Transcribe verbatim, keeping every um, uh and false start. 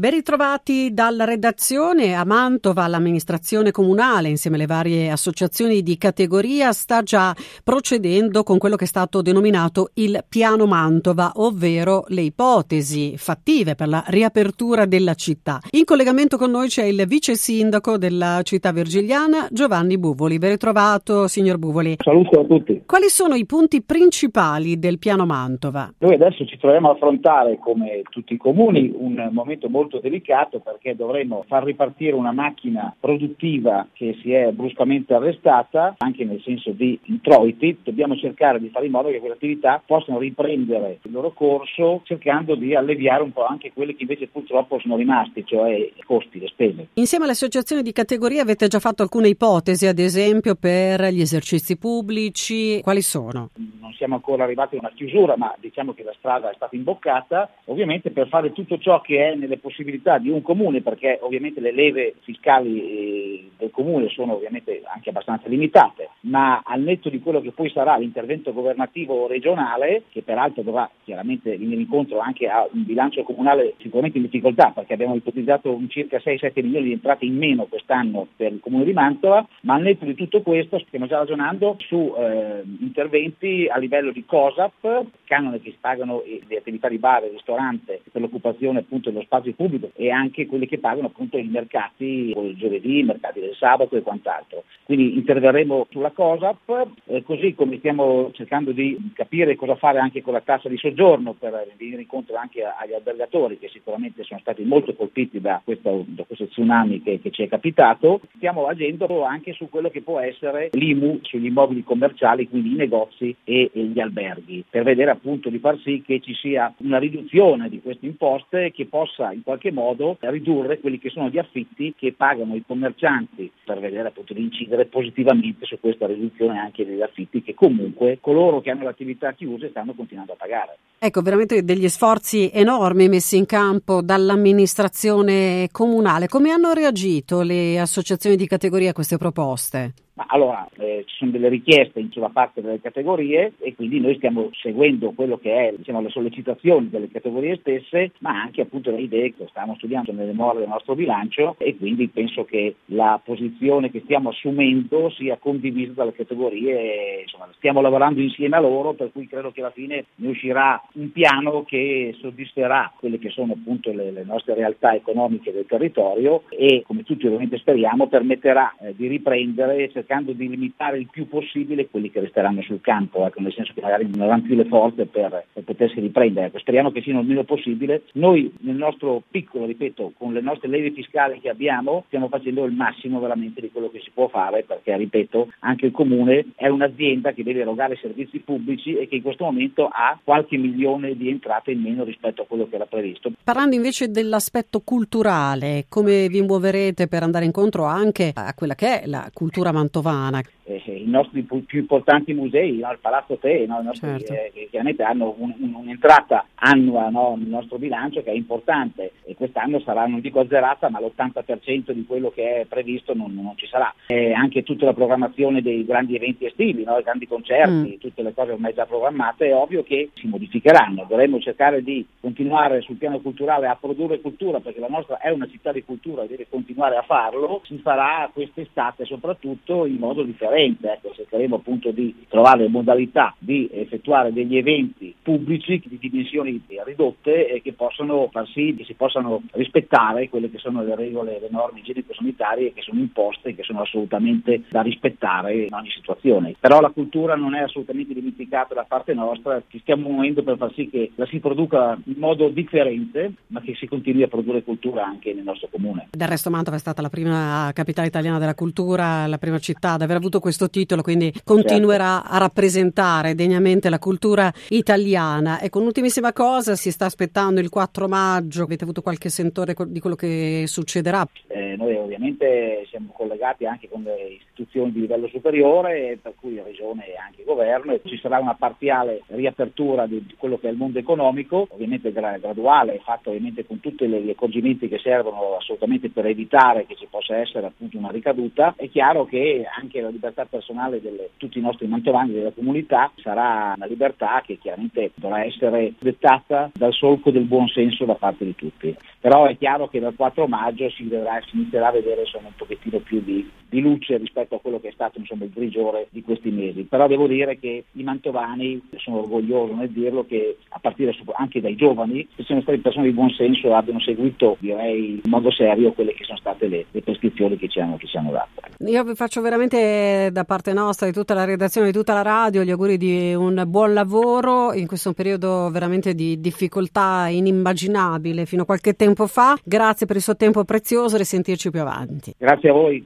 Ben ritrovati dalla redazione. A Mantova l'amministrazione comunale, insieme alle varie associazioni di categoria, sta già procedendo con quello che è stato denominato il Piano Mantova, ovvero le ipotesi fattive per la riapertura della città. In collegamento con noi c'è il vice sindaco della città vergigliana, Giovanni Buvoli. Ben ritrovato, signor Buvoli. Saluto a tutti. Quali sono i punti principali del Piano Mantova? Noi adesso ci troviamo a affrontare, come tutti i comuni, un momento molto delicato, perché dovremo far ripartire una macchina produttiva che si è bruscamente arrestata, anche nel senso di introiti. Dobbiamo cercare di fare in modo che quelle attività possano riprendere il loro corso, cercando di alleviare un po' anche quelli che invece purtroppo sono rimasti, cioè i costi, le spese. Insieme alle associazioni di categoria avete già fatto alcune ipotesi, ad esempio per gli esercizi pubblici. Quali sono? Non siamo ancora arrivati a una chiusura, ma diciamo che la strada è stata imboccata, ovviamente per fare tutto ciò che è nelle possibilità di un comune, perché ovviamente le leve fiscali del comune sono ovviamente anche abbastanza limitate, ma al netto di quello che poi sarà l'intervento governativo regionale, che peraltro dovrà chiaramente venire incontro anche a un bilancio comunale sicuramente in difficoltà, perché abbiamo ipotizzato un circa sei sette milioni di entrate in meno quest'anno per il comune di Mantova, ma al netto di tutto questo stiamo già ragionando su eh, interventi a livello di COSAP, canone che si pagano le attività di bar e ristorante per l'occupazione appunto dello spazio pubblico, e anche quelli che pagano appunto i mercati il giovedì, i mercati del sabato e quant'altro. Quindi interverremo sulla COSAP, eh, così come stiamo cercando di capire cosa fare anche con la tassa di soggiorno per venire incontro anche agli albergatori, che sicuramente sono stati molto colpiti da questo, da questo tsunami che, che ci è capitato. Stiamo agendo anche su quello che può essere l'I M U sugli immobili commerciali, quindi i negozi e, e gli alberghi, per vedere appunto di far sì che ci sia una riduzione di queste imposte che possa in qualche modo ridurre quelli che sono gli affitti che pagano i commercianti, per vedere appunto di incidere positivamente su questa riduzione anche degli affitti che comunque coloro che hanno le attività chiuse stanno continuando a pagare. Ecco, veramente degli sforzi enormi messi in campo dall'amministrazione comunale. Come hanno reagito le associazioni di categoria a queste proposte? Ma allora, eh, ci sono delle richieste sulla parte delle categorie e quindi noi stiamo seguendo quello che è, diciamo, le sollecitazioni delle categorie stesse, ma anche appunto le idee che stiamo studiando nelle more del nostro bilancio, e quindi penso che la posizione che stiamo assumendo sia condivisa dalle categorie. Insomma, stiamo lavorando insieme a loro, per cui credo che alla fine ne uscirà un piano che soddisferà quelle che sono appunto le, le nostre realtà economiche del territorio e, come tutti ovviamente speriamo, permetterà eh, di riprendere, cercando di limitare il più possibile quelli che resteranno sul campo, ecco, nel senso che magari non avranno più le forze per, per potersi riprendere. Ecco, speriamo che siano il meno possibile. Noi nel nostro piccolo, ripeto, con le nostre leve fiscali che abbiamo, stiamo facendo il massimo veramente di quello che si può fare, perché, ripeto, anche il comune è un'azienda che deve erogare servizi pubblici e che in questo momento ha qualche milione di entrate in meno rispetto a quello che era previsto. Parlando invece dell'aspetto culturale, come vi muoverete per andare incontro anche a quella che è la cultura mantovana? Eh, I nostri più importanti musei, no? Il Palazzo Te, no? I nostri, Certo. eh, che chiaramente hanno un, un, un'entrata annua, no? Nel nostro bilancio, che è importante, e quest'anno sarà, non dico azzerata, ma l'ottanta per cento di quello che è previsto non, non ci sarà. Eh, anche tutta la programmazione dei grandi eventi estivi, no? I grandi concerti, mm. tutte le cose ormai già programmate, è ovvio che si modificheranno. Dovremmo cercare di continuare sul piano culturale a produrre cultura, perché la nostra è una città di cultura e deve continuare a farlo. Si farà quest'estate soprattutto in modo differente. Ecco, cercheremo appunto di trovare modalità di effettuare degli eventi pubblici di dimensioni ridotte e che possano far sì che si possano rispettare quelle che sono le regole, le norme igienico-sanitarie che sono imposte e che sono assolutamente da rispettare in ogni situazione. Però la cultura non è assolutamente dimenticata da parte nostra, ci stiamo muovendo per far sì che la si produca in modo differente, ma che si continui a produrre cultura anche nel nostro comune. Del resto Mantova è stata la prima capitale italiana della cultura, la prima città ad aver avuto questo titolo, quindi continuerà certo. a rappresentare degnamente la cultura italiana. Ecco, un'ultimissima cosa, si sta aspettando il quattro maggio, avete avuto qualche sentore di quello che succederà? Eh, Eh, noi ovviamente siamo collegati anche con le istituzioni di livello superiore, per cui Regione e anche Governo, e ci sarà una parziale riapertura di, di quello che è il mondo economico, ovviamente graduale, fatta ovviamente con tutti gli accorgimenti che servono assolutamente per evitare che ci possa essere appunto una ricaduta. È chiaro che anche la libertà personale di tutti i nostri mantovani della comunità sarà una libertà che chiaramente dovrà essere dettata dal solco del buon senso da parte di tutti. Però è chiaro che dal quattro maggio si, vedrà, si inizierà a vedere insomma, un pochettino più di, di luce rispetto a quello che è stato insomma, il grigiore di questi mesi. Però devo dire che i mantovani, sono orgoglioso nel dirlo, che a partire anche dai giovani, che siano stati persone di buon senso e abbiano seguito, direi, in modo serio quelle che sono state le, le prescrizioni che ci hanno, che ci hanno dato. Io vi faccio veramente da parte nostra, di tutta la redazione, di tutta la radio, gli auguri di un buon lavoro in questo periodo veramente di difficoltà inimmaginabile fino a qualche tempo fa. Grazie per il suo tempo prezioso, risentirci più avanti. Grazie a voi.